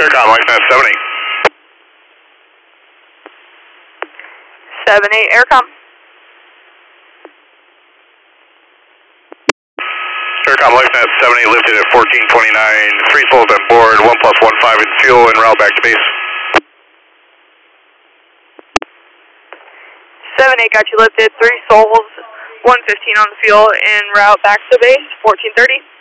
Aircom, License 78. 78 Aircom. Aircom, License 78, lifted at 1429, 3 souls on board, 1+15 in fuel, en route back to base. 78 got you lifted, 3 souls, 115 on the fuel, en route back to base, 1430.